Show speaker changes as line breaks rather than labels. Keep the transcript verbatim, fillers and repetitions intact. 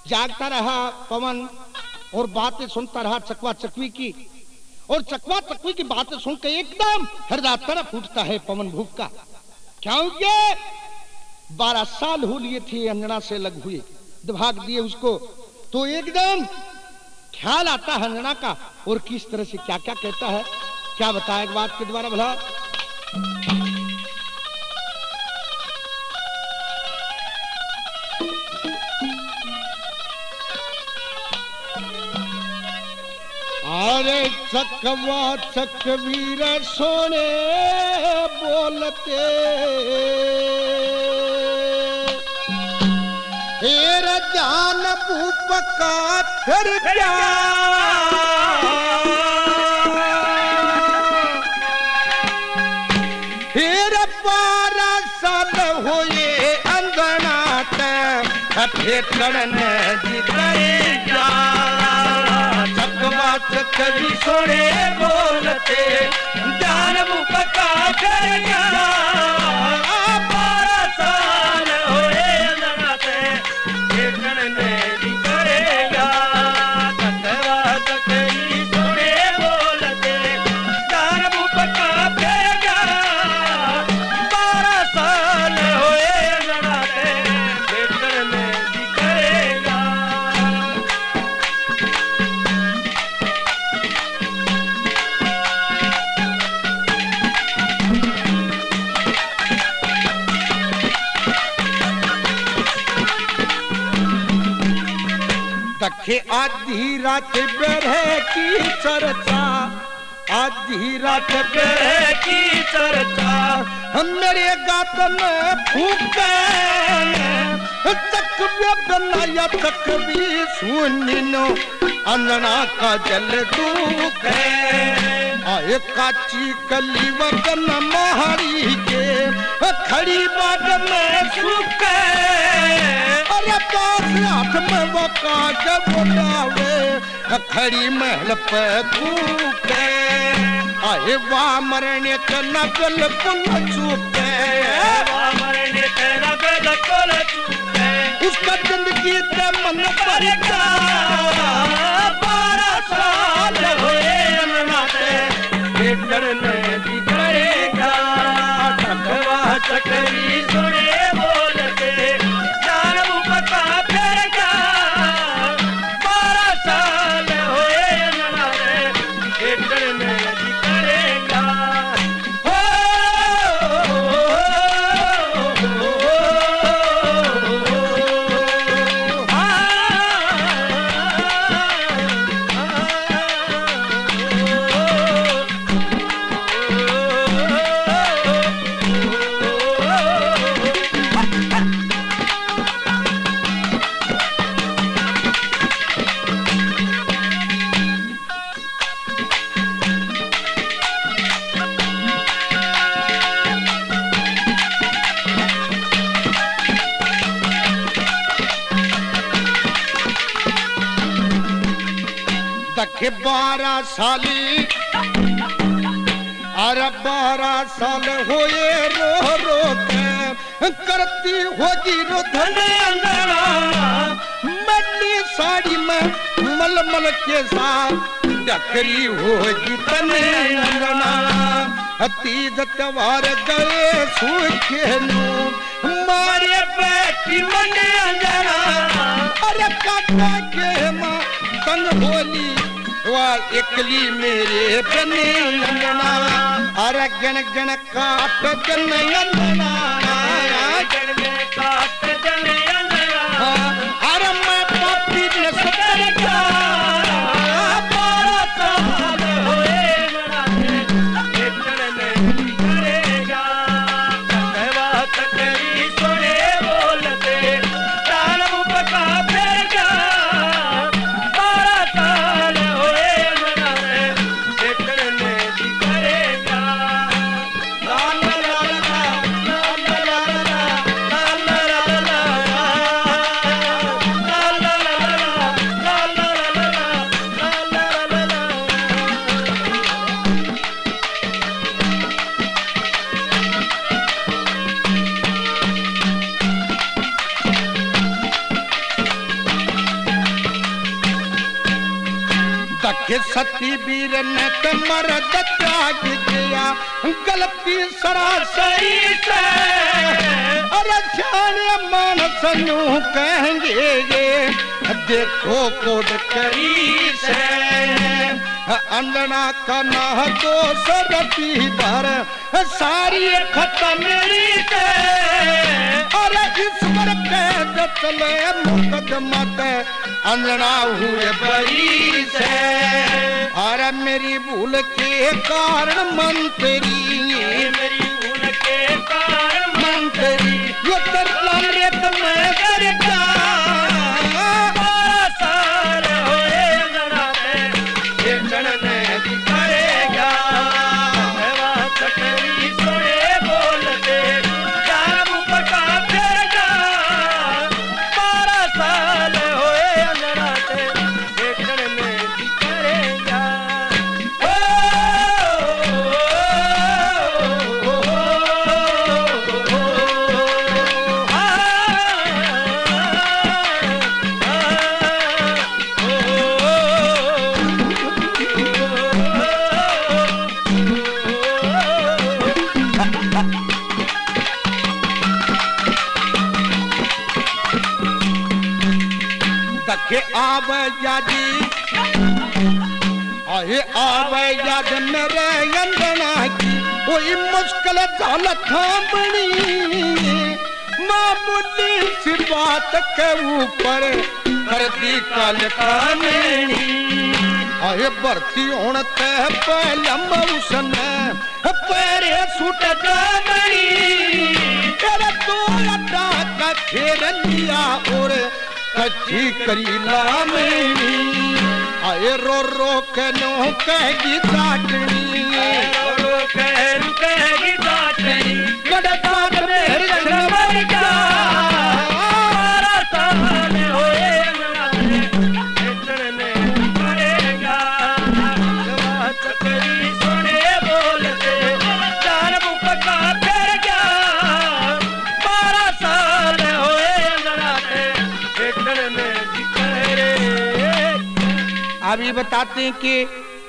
जागता रहा पवन और बातें सुनता रहा चकवा चकवी की, और चकवा चकवी की बातें सुनकर एकदम हृदय तरफ उठता है पवन भूख का। क्योंकि बारह साल हो लिए थे अंजना से लग हुए, भाग दिए उसको, तो एकदम ख्याल आता है अंजना का, और किस तरह से क्या क्या कहता है, क्या बताया एक बात के द्वारा भला। अरे चकवा चकवीर सोने बोलते, हेर जान भूप का फिर क्या, हेर बारह साल हुए अंगना फेटन जितरे जा, चकवा चकवी सोने बोलते जान भूप का फिर क्या, बारह साल हुए अंगना फेटन जितरेगा, चकवा चकवी सोने बोलते जान भूप का फिर क्या, बारह साल हुए अंगना फेटन जितरेगा। दखे आधी रात बेरहे की चर्चा, आधी रात बेरहे की चर्चा, हम मेरे गात में फूके चकवे बनाया चकवी सुनिनो अंगना का जल दूखे, आए काची कली वतन महारी के खड़ी बाट में सूखे, अरे पास हाथ में वो काज बोलावे खड़ी महल पे कूके, आए वाह मरने का न बिल्कुल चूके, वाह मरने का न बिल्कुल चूके, उसका जिंदगी से मन पर जा, बारह साल हुए मनाते बेटर ने दिखरेगा, चकवा चकवी सुने बोलते जान भूप का फिर क्या, बारह साल हुए मनाते बेटर ने दिखरेगा। हो दखे बारह साली, अरे बारह साल हुए रो रो के करती होगी रुधन अंगना, मल्ली साड़ी में मलमल के साथ डकरी होगी तने अंगना, तीज त्योहार गए सूखे नो मारे बैठी मन अंगना, अरे काका के माँ संग होली वाह एकली मेरे बने अंगना, अरे गण गण काट जन अंगना, गण गण काट जन अंगना, अरे मैं पापी न सुतर जा, बारह साल हुए मनाते बेटर नहीं करेगा, चकवा चकवी सुने बोलते जान भूप का फिर क्या, बारह साल हुए मनाते बेटर नहीं करेगा। लाल लाल लाल तके सती वीर ने ते मर्द त्याग दिया गलती सरासरी से अरे जाने मानस यूं कहेंगे ये देखो कोड करी से अंजना का ना दोष रती भर सारी खत्म मेरी से अरे ईश्वर के चले मुकदमा ते अंजना हुए बरी से अरे मेरी भूल के कारण मंत्री मेरी भूल के कारण मंत्री ये तरला रेत में करता सार होए अंजना पे ये चढ़ने दिखाएगा बात करी सुने बोलते चार मुपका फेरगा बारह साल होए अंजना पे ये चढ़ने दिखाएगा तके आवे यादी आए आवे याद मेरे अंजना की कोई मुश्किल दौलत थामनी मामूली सी बात के ऊपर कर दी कल काननी आए भर्ती होने ते पहले उसने पैरे सूट जामनी तेरा दो अड्डा का खेल लिया और कच्ची करीला मेरी आए रो रो के नो कहेगी दाटनी रो रो के नो कहेगी दाटनी कड़ता मेरे जनवर का बारह साल होए चढ़ने पड़ेगा बात करी सुने बोलते चार मुपका फेर गया बारह साल होए अभी बताते हैं कि